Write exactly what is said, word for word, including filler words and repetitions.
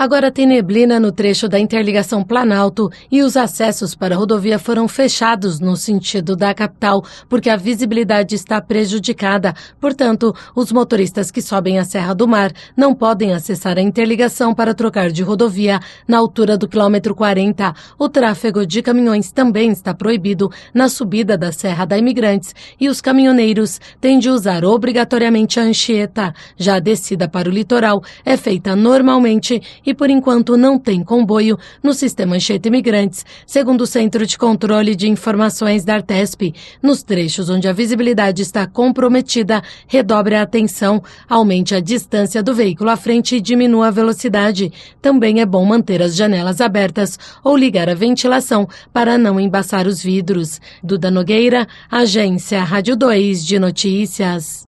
Agora tem neblina no trecho da interligação Planalto e os acessos para a rodovia foram fechados no sentido da capital, porque a visibilidade está prejudicada. Portanto, os motoristas que sobem a Serra do Mar não podem acessar a interligação para trocar de rodovia na altura do quilômetro quarenta. O tráfego de caminhões também está proibido na subida da Serra da Imigrantes e os caminhoneiros têm de usar obrigatoriamente a Anchieta. Já a descida para o litoral é feita normalmente e, por enquanto, não tem comboio no sistema Anchieta Imigrantes, segundo o Centro de Controle de Informações da Artesp. Nos trechos onde a visibilidade está comprometida, redobre a atenção, aumente a distância do veículo à frente e diminua a velocidade. Também é bom manter as janelas abertas ou ligar a ventilação para não embaçar os vidros. Duda Nogueira, Agência Rádio dois de Notícias.